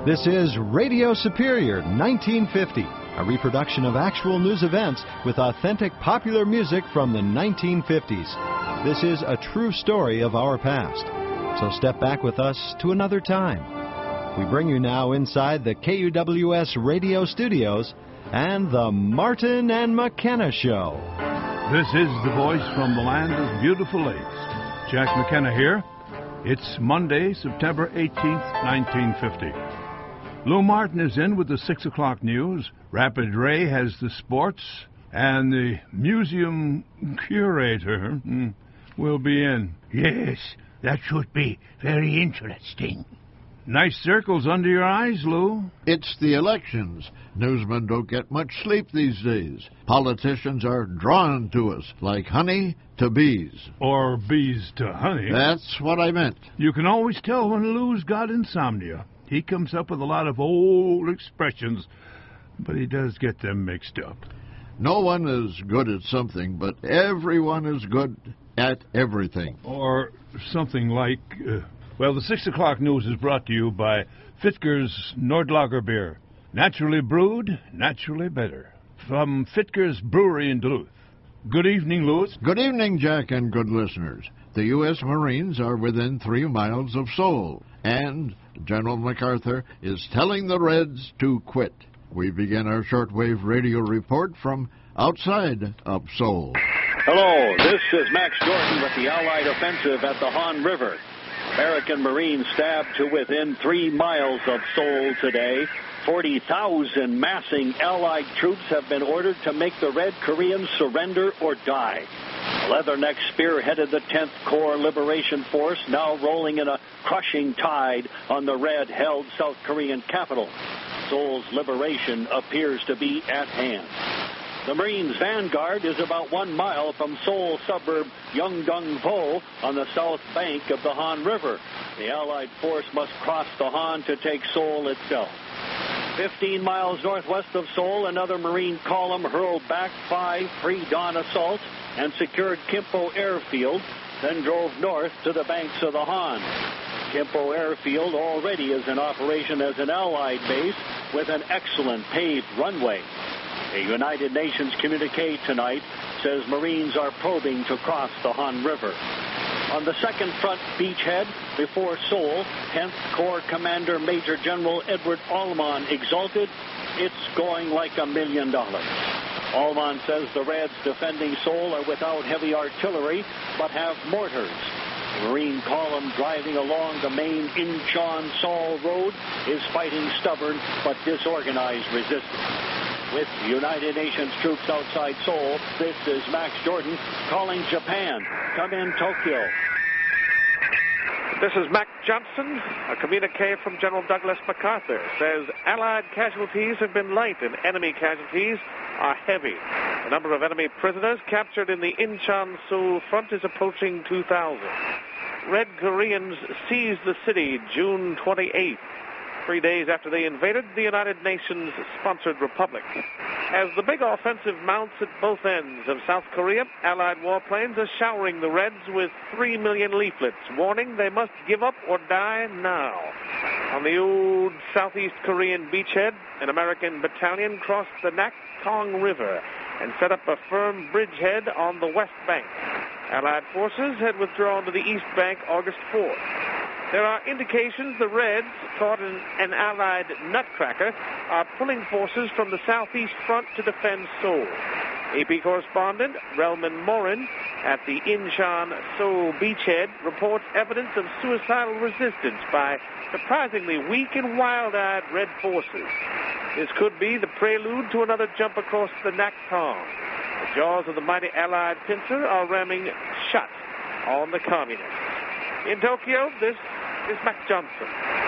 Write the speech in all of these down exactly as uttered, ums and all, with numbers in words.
This is Radio Superior nineteen fifty, a reproduction of actual news events with authentic popular music from the nineteen fifties. This is a true story of our past. So step back with us to another time. We bring you now inside the K U W S radio studios and the Martin and McKenna Show. This is the voice from the land of beautiful lakes. Jack McKenna here. It's Monday, September eighteenth, nineteen fifty. Lou Martin is in with the six o'clock news. Rapid Ray has the sports. And the museum curator mm, will be in. Yes, that should be very interesting. Nice circles under your eyes, Lou. It's the elections. Newsmen don't get much sleep these days. Politicians are drawn to us like honey to bees. Or bees to honey. That's what I meant. You can always tell when Lou's got insomnia. He comes up with a lot of old expressions, but he does get them mixed up. No one is good at something, but everyone is good at everything. Or something like... Uh, Well, the six o'clock news is brought to you by Fitger's Nordlager beer. Naturally brewed, naturally better. From Fitger's Brewery in Duluth. Good evening, Louis. Good evening, Jack, and good listeners. The U S Marines are within three miles of Seoul, and General MacArthur is telling the Reds to quit. We begin our shortwave radio report from outside of Seoul. Hello, this is Max Jordan with the Allied offensive at the Han River. American Marines stabbed to within three miles of Seoul today. forty thousand massing Allied troops have been ordered to make the Red Koreans surrender or die. Leatherneck spearheaded the tenth Corps Liberation Force, now rolling in a crushing tide on the Red-held South Korean capital. Seoul's liberation appears to be at hand. The Marines' vanguard is about one mile from Seoul suburb Yeongdeung-po on the south bank of the Han River. The Allied force must cross the Han to take Seoul itself. Fifteen miles northwest of Seoul, another Marine column hurled back five pre-dawn assaults and secured Kimpo Airfield, then drove north to the banks of the Han. Kimpo Airfield already is in operation as an Allied base with an excellent paved runway. A United Nations communique tonight says Marines are probing to cross the Han River. On the second front beachhead before Seoul, tenth Corps Commander Major General Edward Allman exulted, "It's going like a million dollars." Allman says the Reds defending Seoul are without heavy artillery, but have mortars. The Marine column driving along the main Incheon-Seoul road is fighting stubborn but disorganized resistance. With United Nations troops outside Seoul, this is Max Jordan calling Japan. Come in, Tokyo. This is Mac Johnson. A communique from General Douglas MacArthur says Allied casualties have been light and enemy casualties are heavy. The number of enemy prisoners captured in the Incheon-Seoul front is approaching two thousand. Red Koreans seized the city June twenty-eighth. Three days after they invaded the United Nations-sponsored republic. As the big offensive mounts at both ends of South Korea, Allied warplanes are showering the Reds with three million leaflets, warning they must give up or die now. On the old Southeast Korean beachhead, an American battalion crossed the Naktong River and set up a firm bridgehead on the west bank. Allied forces had withdrawn to the east bank August fourth. There are indications the Reds, caught in an Allied nutcracker, are pulling forces from the southeast front to defend Seoul. A P correspondent Relman Morin at the Incheon-Seoul beachhead reports evidence of suicidal resistance by surprisingly weak and wild-eyed Red forces. This could be the prelude to another jump across the Naktong. The jaws of the mighty Allied pincer are ramming shut on the communists. In Tokyo, this is Mac Johnson.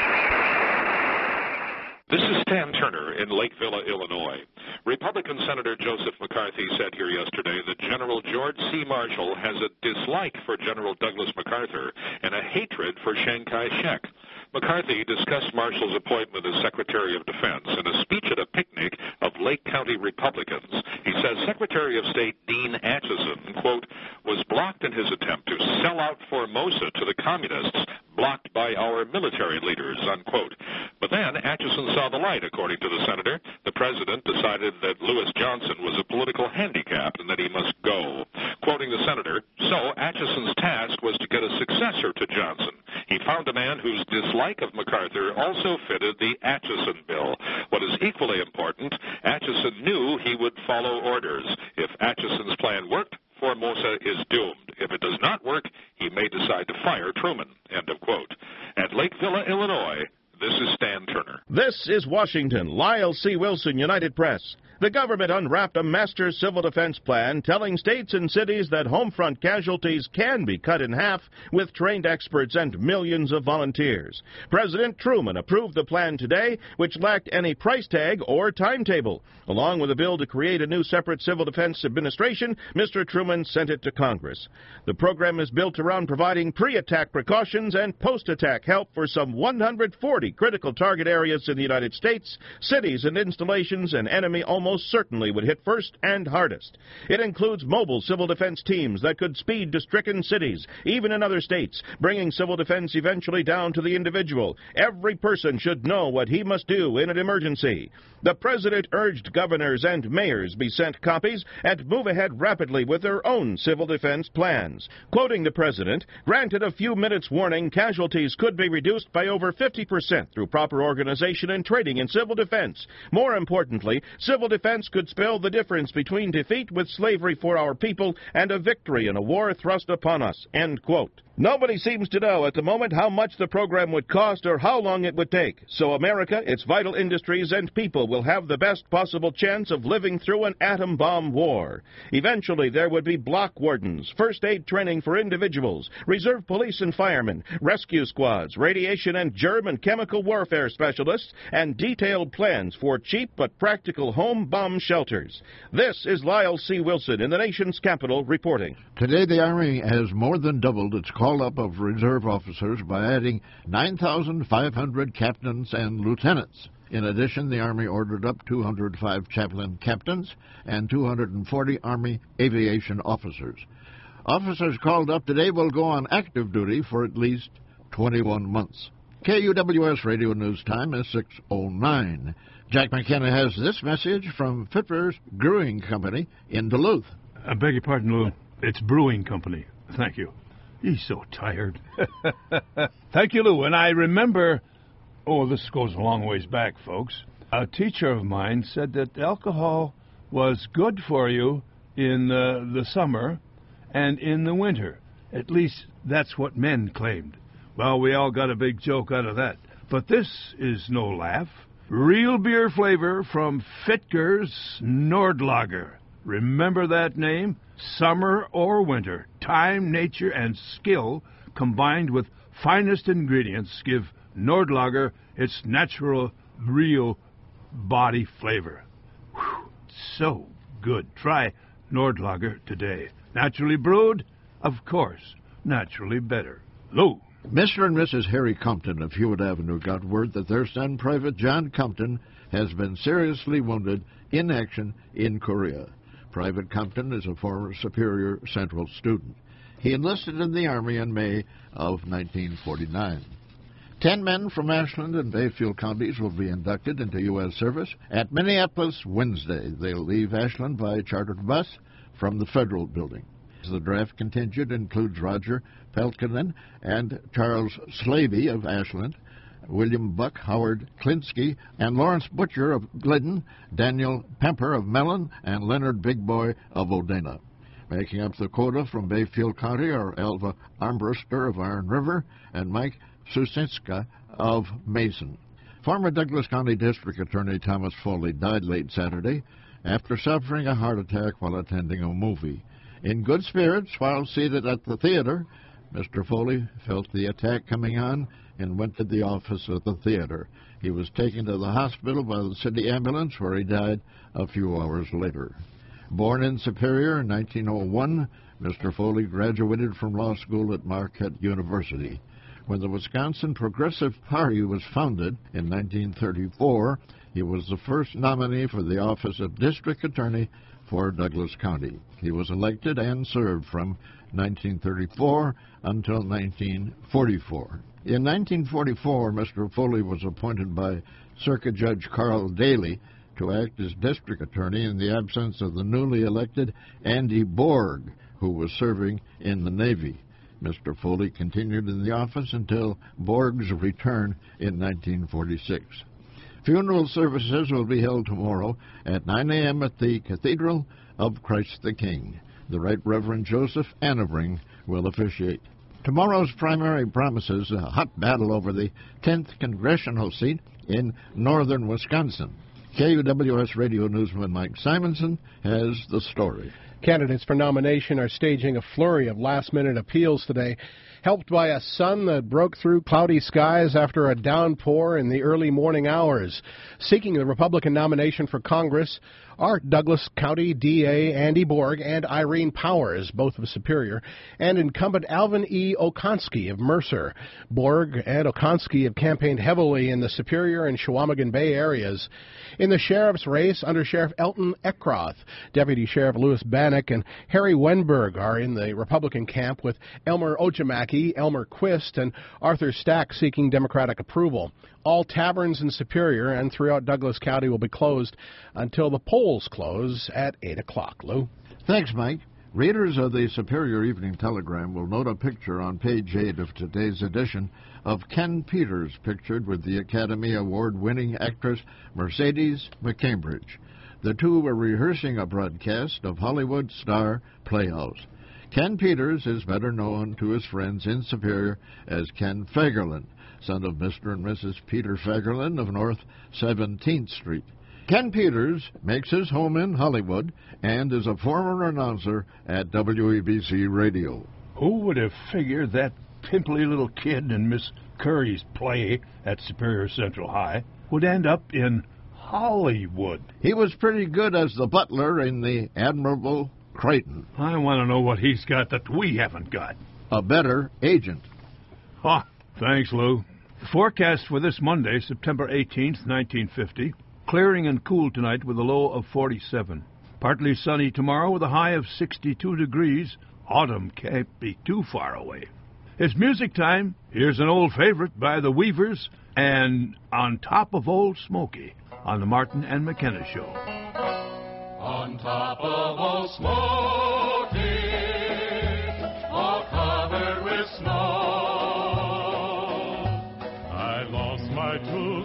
This is Stan Turner in Lake Villa, Illinois. Republican Senator Joseph McCarthy said here yesterday that General George C. Marshall has a dislike for General Douglas MacArthur and a hatred for Chiang Kai-shek. McCarthy discussed Marshall's appointment as Secretary of Defense in a speech at a picnic of Lake County Republicans. He says Secretary of State Dean Acheson, quote, was blocked in his attempt to sell out Formosa to the communists, blocked by our military leaders, unquote. But then Acheson Atchison saw the light, according to the senator. The president decided that Lewis Johnson was a political handicap and that he must go. Quoting the senator, so Atchison's task was to get a successor to Johnson. He found a man whose dislike of MacArthur also fitted the Atchison bill. What is equally important, Atchison knew he would follow orders. If Atchison's plan worked, Formosa is doomed. If it does not work, he may decide to fire Truman. End of quote. At Lake Villa, Illinois, this is Stan Turner. This is Washington. Lyle C. Wilson, United Press. The government unwrapped a master civil defense plan telling states and cities that home front casualties can be cut in half with trained experts and millions of volunteers. President Truman approved the plan today, which lacked any price tag or timetable. Along with a bill to create a new separate civil defense administration, Mister Truman sent it to Congress. The program is built around providing pre-attack precautions and post-attack help for some one hundred forty critical target areas in the United States, cities and installations an enemy almost most certainly would hit first and hardest. It includes mobile civil defense teams that could speed to stricken cities, even in other states, bringing civil defense eventually down to the individual. Every person should know what he must do in an emergency. The president urged governors and mayors be sent copies and move ahead rapidly with their own civil defense plans. Quoting the president, granted a few minutes warning, casualties could be reduced by over fifty percent through proper organization and training in civil defense. More importantly, civil defense could spell the difference between defeat with slavery for our people and a victory in a war thrust upon us. End quote. Nobody seems to know at the moment how much the program would cost or how long it would take. So America, its vital industries, and people will have the best possible chance of living through an atom bomb war. Eventually, there would be block wardens, first aid training for individuals, reserve police and firemen, rescue squads, radiation and germ and chemical warfare specialists, and detailed plans for cheap but practical home bomb shelters. This is Lyle C. Wilson in the nation's capital reporting. Today, the Army has more than doubled its call-up of reserve officers by adding nine thousand five hundred captains and lieutenants. In addition, the Army ordered up two hundred five chaplain captains and two hundred forty Army aviation officers. Officers called up today will go on active duty for at least twenty-one months. K U W S Radio News Time is six oh nine. Jack McKenna has this message from Fitter's Brewing Company in Duluth. I beg your pardon, Lou. It's Brewing Company. Thank you. He's so tired. Thank you, Lou. And I remember, oh, this goes a long ways back, folks. A teacher of mine said that alcohol was good for you in uh, the summer and in the winter. At least that's what men claimed. Well, we all got a big joke out of that. But this is no laugh. Real beer flavor from Fitger's Nordlager. Remember that name? Summer or winter, time, nature, and skill combined with finest ingredients give Nordlager its natural, real body flavor. Whew, so good. Try Nordlager today. Naturally brewed? Of course. Naturally better. Lou. Mister and Missus Harry Compton of Hewitt Avenue got word that their son, Private John Compton, has been seriously wounded in action in Korea. Private Compton is a former Superior Central student. He enlisted in the Army in May of nineteen forty-nine. Ten men from Ashland and Bayfield counties will be inducted into U S service at Minneapolis Wednesday. They'll leave Ashland by chartered bus from the Federal Building. The draft contingent includes Roger Pelkinen and Charles Slavey of Ashland, William Buck, Howard Klinsky, and Lawrence Butcher of Glidden, Daniel Pemper of Mellon, and Leonard Big Boy of Odena. Making up the quota from Bayfield County are Alva Armbruster of Iron River and Mike Susinska of Mason. Former Douglas County District Attorney Thomas Foley died late Saturday after suffering a heart attack while attending a movie. In good spirits while seated at the theater, Mister Foley felt the attack coming on and went to the office of the theater. He was taken to the hospital by the city ambulance, where he died a few hours later. Born in Superior in nineteen oh one, Mister Foley graduated from law school at Marquette University. When the Wisconsin Progressive Party was founded in nineteen thirty-four, he was the first nominee for the office of District Attorney for Douglas County. He was elected and served from nineteen thirty-four until nineteen forty-four. In nineteen forty-four, Mister Foley was appointed by Circuit Judge Carl Daly to act as district attorney in the absence of the newly elected Andy Borg, who was serving in the Navy. Mister Foley continued in the office until Borg's return in nineteen forty-six. Funeral services will be held tomorrow at nine a.m. at the Cathedral of Christ the King. The Right Reverend Joseph Annebring will officiate. Tomorrow's primary promises a hot battle over the tenth congressional seat in northern Wisconsin. K U W S radio newsman Mike Simonson has the story. Candidates for nomination are staging a flurry of last-minute appeals today, helped by a sun that broke through cloudy skies after a downpour in the early morning hours. Seeking the Republican nomination for Congress are Douglas County D A Andy Borg and Irene Powers, both of Superior, and incumbent Alvin E. Okonski of Mercer. Borg and Okonski have campaigned heavily in the Superior and Chequamegon Bay areas. In the sheriff's race, Under Sheriff Elton Eckroth, Deputy Sheriff Louis Bannock, and Harry Wenberg are in the Republican camp, with Elmer Ojimaki, Elmer Quist, and Arthur Stack seeking Democratic approval. All taverns in Superior and throughout Douglas County will be closed until the polls close at eight o'clock. Lou? Thanks, Mike. Readers of the Superior Evening Telegram will note a picture on page eight of today's edition of Ken Peters, pictured with the Academy Award-winning actress Mercedes McCambridge. The two were rehearsing a broadcast of Hollywood Star Playhouse. Ken Peters is better known to his friends in Superior as Ken Fagerlin, son of Mister and Missus Peter Fagerlin of North seventeenth Street. Ken Peters makes his home in Hollywood and is a former announcer at W A B C Radio. Who would have figured that pimply little kid in Miss Curry's play at Superior Central High would end up in Hollywood? He was pretty good as the butler in the Admirable Crichton. I want to know what he's got that we haven't got. A better agent. Ah, thanks, Lou. The forecast for this Monday, September eighteenth, nineteen fifty, clearing and cool tonight with a low of forty-seven. Partly sunny tomorrow with a high of sixty-two degrees. Autumn can't be too far away. It's music time. Here's an old favorite by the Weavers and On Top of Old Smoky on the Martin and McKenna Show. On top of Old Smoky, all covered with snow, I lost my true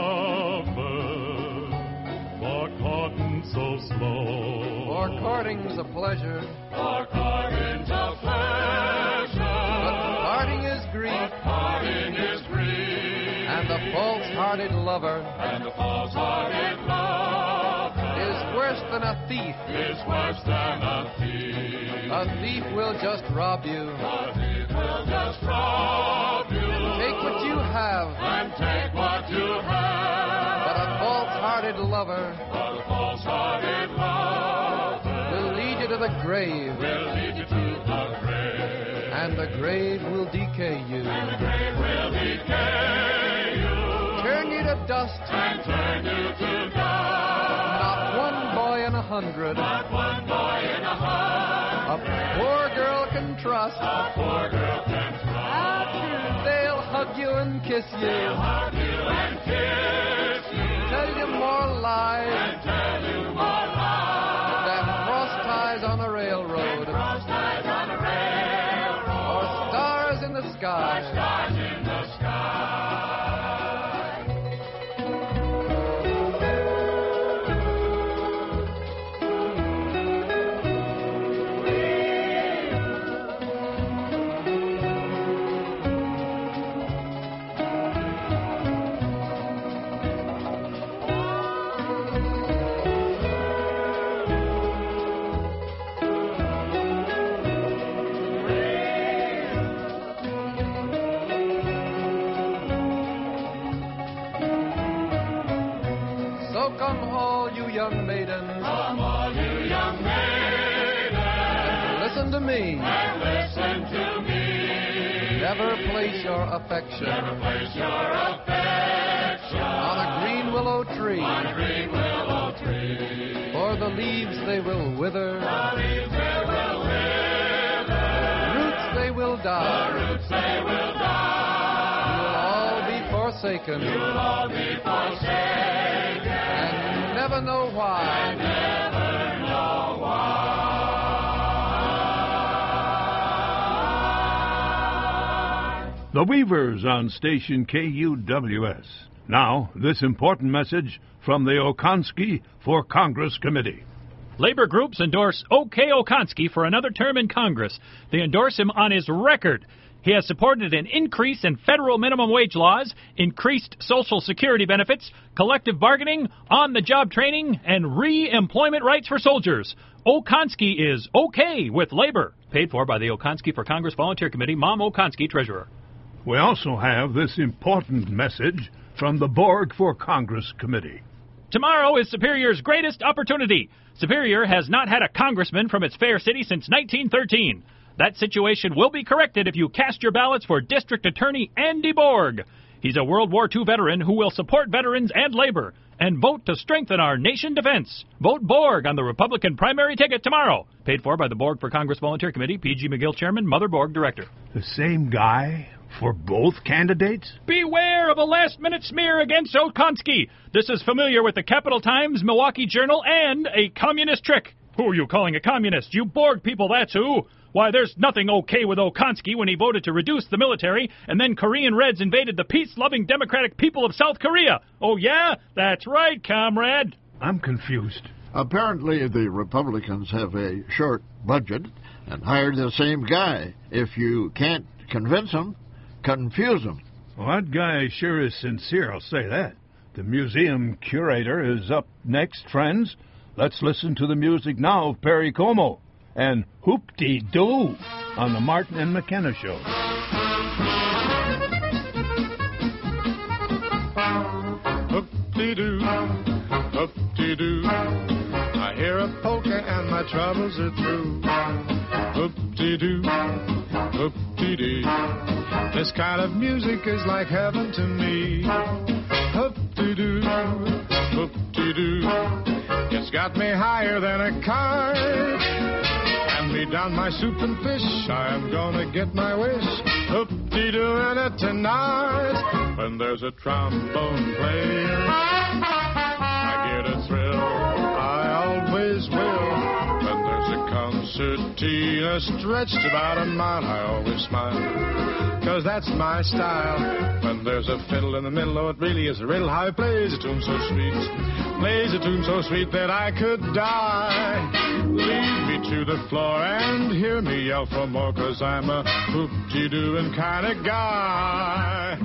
lover for courting so slow. For courting's a pleasure, for courting's a pleasure, but parting is grief, but parting is grief, and the false-hearted lover, and the false-hearted lover is worse than a thief, is worse than a thief. A thief will just rob you, a thief will just rob you, take what you have, and take what you have. But a false-hearted lover, but a false-hearted lover will lead you to the grave, will lead you to the grave, and the grave will decay you, and the grave will decay you, turn you to dust, and turn you to dust. Not one boy in a hundred, not one boy in a hundred, a poor girl can trust, a poor girl can trust. They'll hug you and kiss you, they'll hug you and kiss you, tell you more lies, and tell you more lies, than frost ties on a railroad, than frost ties on a railroad, or stars in the sky, or stars in the sky. Come all you young maidens, come all you young maidens, listen to me, and listen to me. Never place your affection, never place your affection on a green willow tree, on a green willow tree. For the leaves they will wither. The leaves they will wither. Roots they will die. The roots they will die. You'll all be forsaken. You'll all be forsaken. And never know why. And never know why. The Weavers on station K U W S. Now, this important message from the Okonski for Congress Committee. Labor groups endorse O K. Okonski for another term in Congress. They endorse him on his record. He has supported an increase in federal minimum wage laws, increased Social Security benefits, collective bargaining, on-the-job training, and re-employment rights for soldiers. Okonski is okay with labor. Paid for by the Okonski for Congress Volunteer Committee, Mom Okonski, Treasurer. We also have this important message from the Borg for Congress Committee. Tomorrow is Superior's greatest opportunity. Superior has not had a congressman from its fair city since nineteen thirteen. That situation will be corrected if you cast your ballots for District Attorney Andy Borg. He's a World War Two veteran who will support veterans and labor and vote to strengthen our nation defense. Vote Borg on the Republican primary ticket tomorrow. Paid for by the Borg for Congress Volunteer Committee, P G McGill Chairman, Mother Borg Director. The same guy for both candidates? Beware of a last-minute smear against Okonski. This is familiar with the Capital Times, Milwaukee Journal, and a communist trick. Who are you calling a communist? You Borg people, that's who. Why, there's nothing okay with Okonski when he voted to reduce the military, and then Korean Reds invaded the peace-loving democratic people of South Korea. Oh, yeah? That's right, comrade. I'm confused. Apparently, the Republicans have a short budget and hired the same guy. If you can't convince them, confuse them. Well, that guy sure is sincere, I'll say that. The museum curator is up next, friends. Let's listen to the music now of Perry Como and Hoop-Dee-Doo on the Martin and McKenna Show. Hoop-Dee-Doo, hoop-dee-doo. I hear a polka and my troubles are through. Hoop-dee-doo, hoop-dee-dee. This kind of music is like heaven to me. Hoop-dee-doo, hoop-dee-doo. It's got me higher than a kite. Hand me down my soup and fish. I am gonna get my wish. Hoop-dee-doo in it tonight. When there's a trombone playing, I get a thrill. I always will. When there's a concertina stretched about a mile, I always smile, 'cause that's my style. When there's a fiddle in the middle, oh, it really is a riddle how he plays a tune so sweet. Plays a tune so sweet that I could die. Lead me to the floor and hear me yell for more, 'cause I'm a hoop-dee-dooing kind of guy.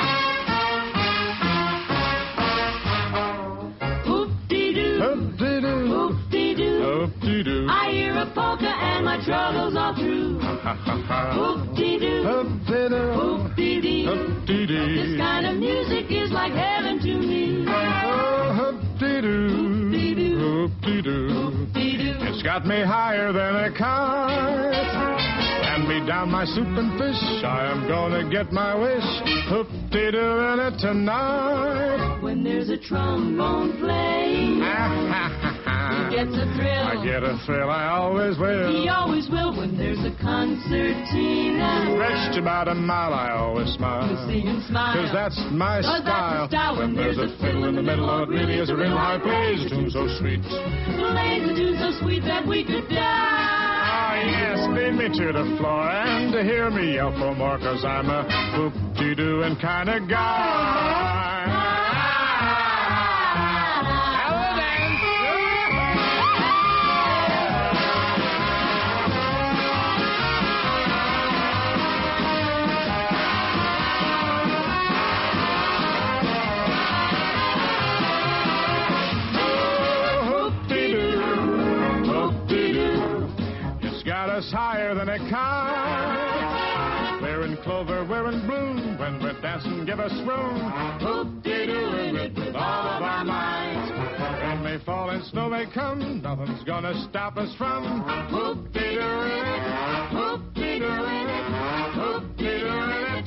Hoop-dee-doo, Hoop-dee-doo, hoop-dee-doo. hoop-dee-doo. I hear a polka and my troubles are through. Hoop-dee-doo, Hoop-dee-doo, hoop-dee-dee. hoop-dee-dee. This kind of music is like heaven to me. Oh, hoop-dee-doo, Hoop-dee-doo, hoop-dee-doo. hoop-dee-doo. It's got me higher than a kite. Hand me down my soup and fish. I am gonna get my wish. Hoop-dee-doo in it tonight. When there's a trombone playing, he gets a thrill. I get a thrill, I always will. He always will. When there's a concertina, Stretched about a mile, I always smile. you'll see him smile. 'Cause that's my 'Cause that's style. the style. When there's a fiddle in the middle, oh, it really is a riddle how he plays a tune so sweet. Plays a tune so sweet that we could die. Ah, yes, lead me to the floor and to hear me yell for more, 'cause I'm a hoop-dee-dooing kind of guy. Us higher than a kite. We're in clover, we're in bloom. When we're dancing, give us room. Hoop-dee-doo it with all of our might. Rain may fall and snow may come. Nothing's gonna stop us from hoop-dee-doo it. Hoop-dee-doo it. Hoop-dee-doo it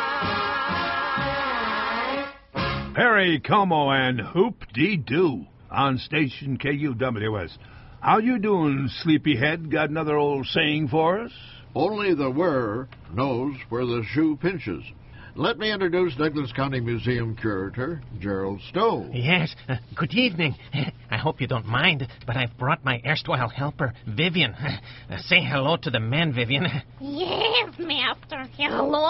tonight. Perry Como and Hoop-Dee-Doo on station K U W S. How you doing, sleepyhead? Got another old saying for us? Only the wearer knows where the shoe pinches. Let me introduce Douglas County Museum Curator Gerald Stowe. Yes, uh, good evening. I hope you don't mind, but I've brought my erstwhile helper, Vivian. Uh, say hello to the men, Vivian. Yes, Master. Hello.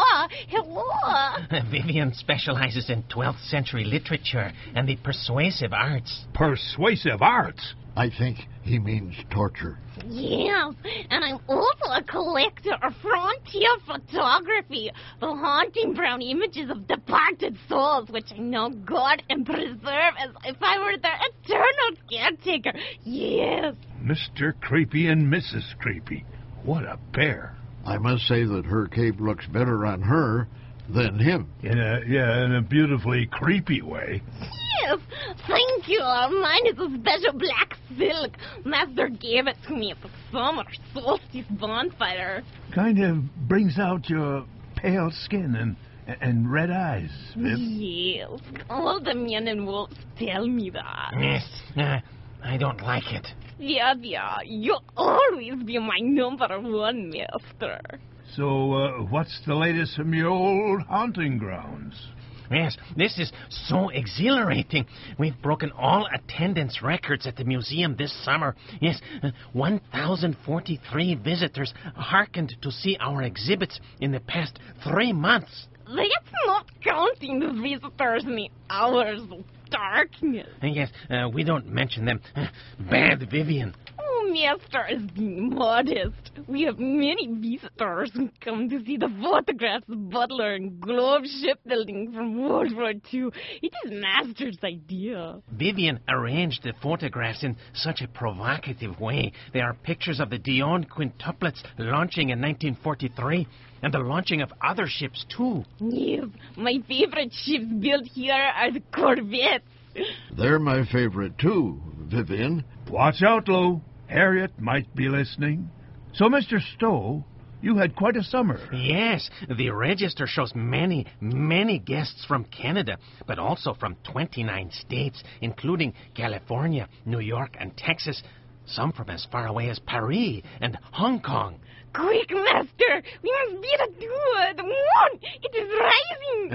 Hello. Vivian specializes in twelfth century literature and the persuasive arts. Persuasive arts? I think he means torture. Yes, and I'm also a collector of frontier photography, the haunting brown images of departed souls, which I now guard and preserve as if I were their eternal caretaker. Yes. Mister Creepy and Missus Creepy. What a pair. I must say that her cape looks better on her than him. In a, yeah, in a beautifully creepy way. Yes, thank you. Mine is a special black silk. Master gave it to me at the summer solstice bonfire. Kind of brings out your pale skin and and red eyes, Viv. Yes, all the men and wolves tell me that. Yes, uh, I don't like it. Yeah, yeah, you'll always be my number one, Master. So, uh, what's the latest from your old haunting grounds? Yes, this is so exhilarating. We've broken all attendance records at the museum this summer. Yes, uh, one thousand forty-three visitors hearkened to see our exhibits in the past three months. That's not counting the visitors in the hours of darkness. Uh, yes, uh, we don't mention them. Uh, bad Vivian. Oh, Master is being modest. We have many visitors who come to see the photographs of Butler and Globe shipbuilding from World War Two. It is Master's idea. Vivian arranged the photographs in such a provocative way. They are pictures of the Dion quintuplets launching in nineteen forty-three and the launching of other ships, too. Yes, my favorite ships built here are the Corvettes. They're my favorite, too, Vivian. Watch out, Lou. Harriet might be listening. So, Mister Stowe, you had quite a summer. Yes, the register shows many, many guests from Canada, but also from twenty-nine states, including California, New York, and Texas. Some from as far away as Paris and Hong Kong. Quick, Master! We must beat it to the moon! It is rising! Uh,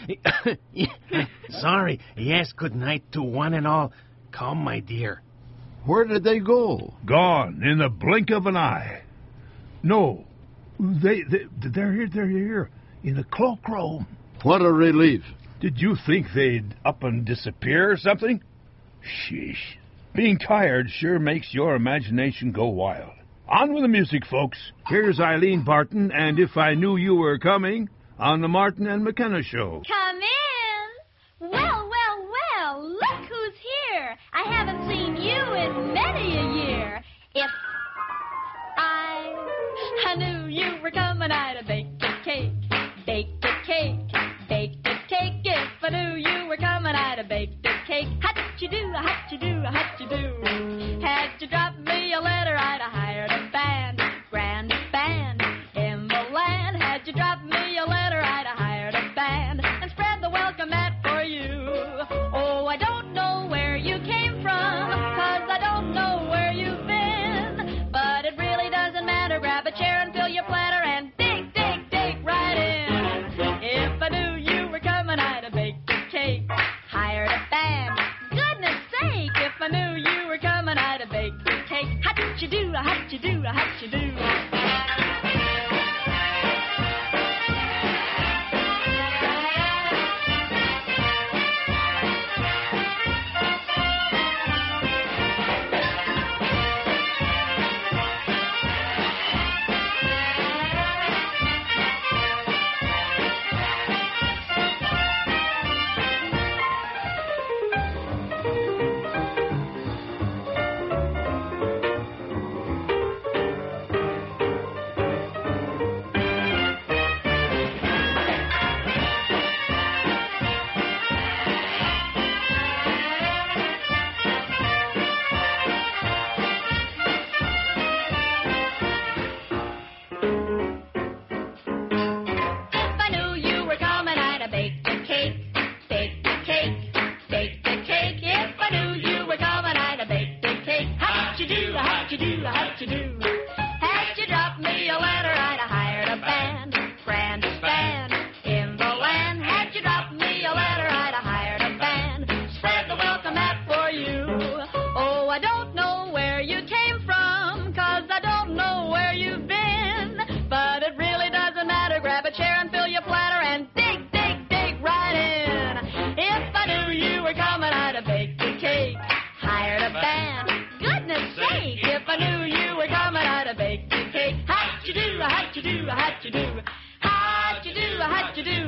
sorry. sorry. Yes, good night to one and all. Come, my dear. Where did they go? Gone in the blink of an eye. No, they, they they're here. They're here in the cloakroom. What a relief! Did you think they'd up and disappear or something? Sheesh. Being tired sure makes your imagination go wild. On with the music, folks. Here's Eileen Barton, and If I Knew You Were Coming, on the Martin and McKenna Show. Come in. Well, well, well, look who's here. I haven't seen you in many a year. If I, I knew you were coming, I'd have baked a cake, baked a cake, baked a cake. If I knew you were coming, I'd have baked a cake. How'd you do, how'd you do, how'd you do? Had you dropped me a letter, I'd have hired a band, grand band in the land. Had you dropped me a letter, I'd have hired a band and spread the welcome mat for you. Oh, I don't know where you came from, 'cause I don't know where you've been, but it really doesn't matter. Grab a chair and fill your platter and dig, dig, dig right in. If I knew you were coming, I'd have baked a cake, hired a band. Goodness sake, if I knew you were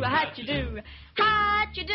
hot you do, hot you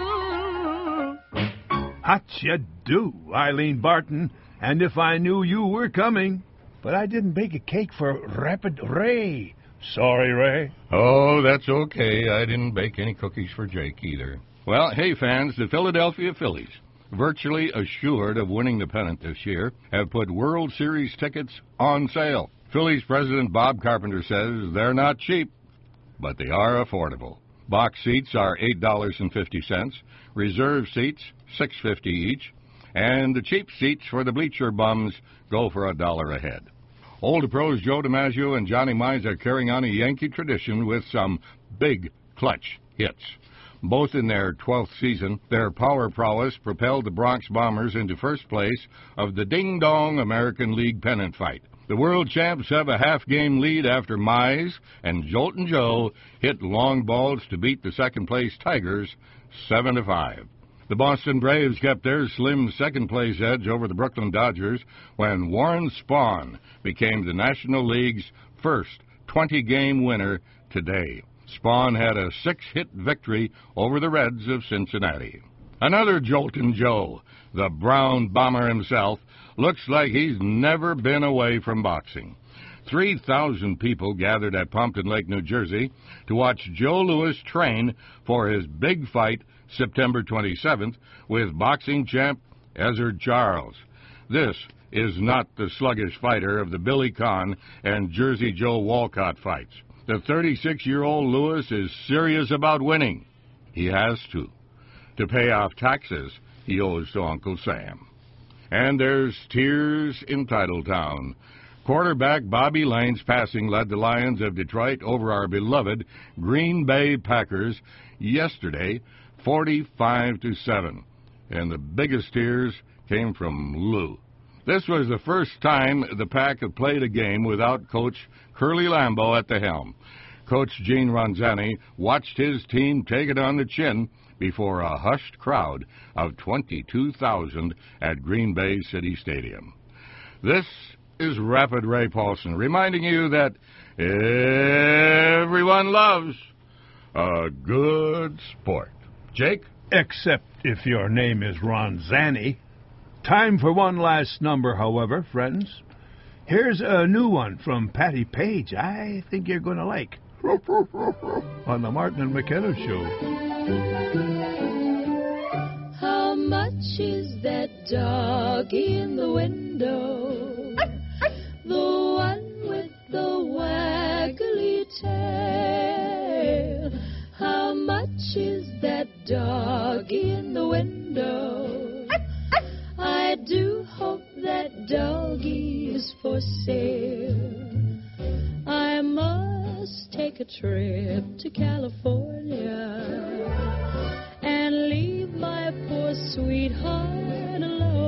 do. Hot you do, Eileen Barton, and if I knew you were coming. But I didn't bake a cake for Rapid Ray. Sorry, Ray. Oh, that's okay. I didn't bake any cookies for Jake either. Well, hey, fans, the Philadelphia Phillies, virtually assured of winning the pennant this year, have put World Series tickets on sale. Phillies president Bob Carpenter says they're not cheap, but they are affordable. Box seats are eight dollars and fifty cents, reserve seats six dollars and fifty cents each, and the cheap seats for the bleacher bums go for a dollar a head. Old pros Joe DiMaggio and Johnny Mize are carrying on a Yankee tradition with some big clutch hits. Both in their twelfth season, their power prowess propelled the Bronx Bombers into first place of the ding-dong American League pennant fight. The world champs have a half-game lead after Mize and Joltin' Joe hit long balls to beat the second-place Tigers seven to five. The Boston Braves kept their slim second-place edge over the Brooklyn Dodgers when Warren Spahn became the National League's first twenty-game winner today. Spahn had a six-hit victory over the Reds of Cincinnati. Another Joltin' Joe, the Brown Bomber himself, looks like he's never been away from boxing. three thousand people gathered at Pompton Lake, New Jersey, to watch Joe Louis train for his big fight September twenty-seventh with boxing champ Ezzard Charles. This is not the sluggish fighter of the Billy Conn and Jersey Joe Walcott fights. The thirty-six-year-old Louis is serious about winning. He has to, to pay off taxes he owes to Uncle Sam. And there's tears in Titletown. Quarterback Bobby Lane's passing led the Lions of Detroit over our beloved Green Bay Packers yesterday, forty-five to seven. And the biggest tears came from Lou. This was the first time the Pack had played a game without Coach Curly Lambeau at the helm. Coach Gene Ronzani watched his team take it on the chin before a hushed crowd of twenty-two thousand at Green Bay City Stadium. This is Rapid Ray Paulson reminding you that everyone loves a good sport. Jake? Except if your name is Ronzani. Time for one last number, however, friends. Here's a new one from Patty Page I think you're going to like. On the Martin and McKenna Show. How much is that doggy in the window? The one with the waggly tail. How much is that doggy in the window? I do hope that doggy is for sale. I must take a trip to California and leave my poor sweetheart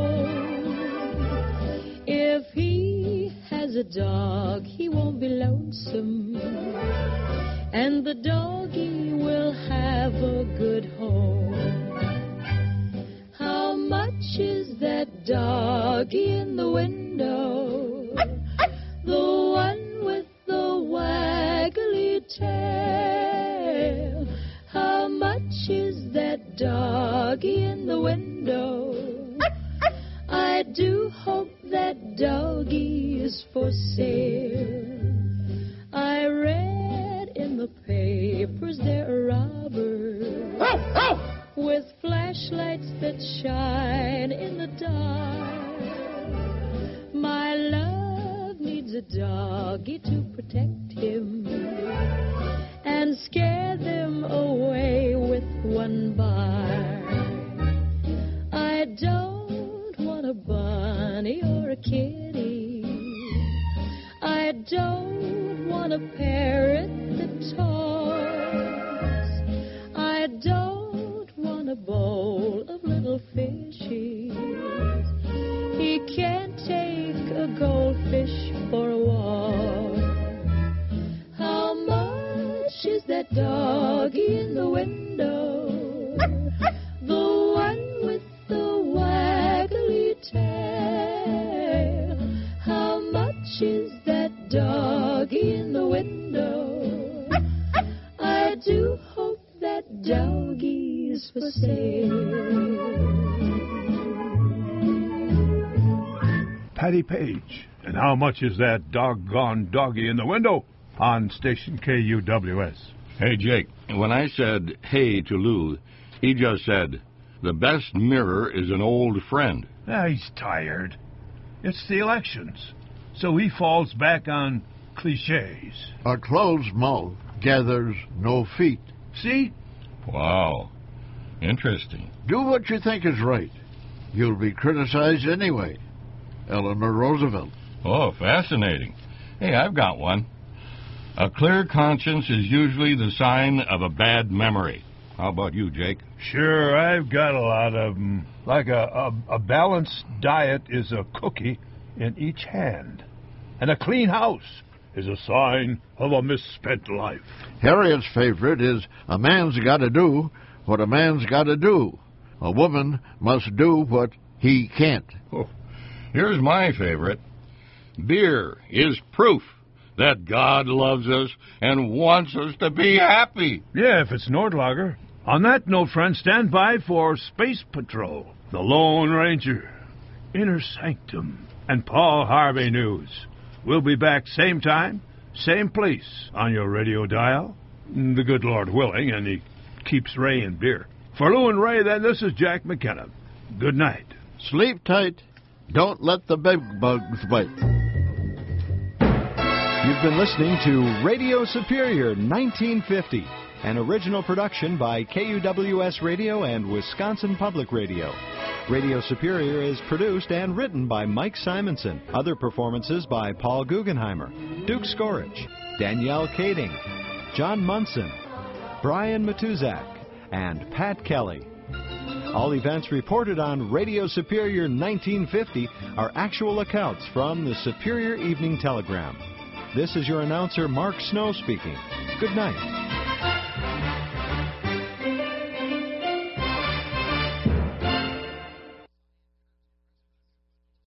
alone. If he has a dog, he won't be lonesome, and the doggy will have a good home. How much is that doggy in the window? The one with the waggly tail. How much is that doggy in the window? I do hope that doggy is for sale. I read in the papers there are robbers with flashlights that shine in the dark. My love needs a doggy to protect him and scare them away with one bark. I don't want a bunny or a kitty. I don't want a parrot that talks. I don't want a bowl of little fishies. He can't take a goldfish for a walk. How much is that doggy in the window? doggies for sale. Patty Page. And how much is that doggone doggy in the window on station K U W S? Hey, Jake, when I said hey to Lou, he just said, the best mirror is an old friend. Ah, he's tired. It's the elections, so he falls back on cliches. A closed mouth gathers no feet. See? Wow. Interesting. Do what you think is right. You'll be criticized anyway. Eleanor Roosevelt. Oh, fascinating. Hey, I've got one. A clear conscience is usually the sign of a bad memory. How about you, Jake? Sure, I've got a lot of them. Like a, a, a balanced diet is a cookie in each hand. And a clean house is a sign of a misspent life. Harriet's favorite is a man's got to do what a man's got to do. A woman must do what he can't. Oh, here's my favorite. Beer is proof that God loves us and wants us to be happy. Yeah, if it's Nordlager. On that note, friends, stand by for Space Patrol, The Lone Ranger, Inner Sanctum, and Paul Harvey News. We'll be back same time, same place on your radio dial. The good Lord willing, and he keeps Ray in beer. For Lou and Ray, then, this is Jack McKenna. Good night. Sleep tight. Don't let the bed bugs bite. You've been listening to Radio Superior nineteen fifty, an original production by K U W S Radio and Wisconsin Public Radio. Radio Superior is produced and written by Mike Simonson. Other performances by Paul Guggenheimer, Duke Skorich, Danielle Kading, John Munson, Brian Matuzak, and Pat Kelly. All events reported on Radio Superior nineteen fifty are actual accounts from the Superior Evening Telegram. This is your announcer, Mark Snow, speaking. Good night.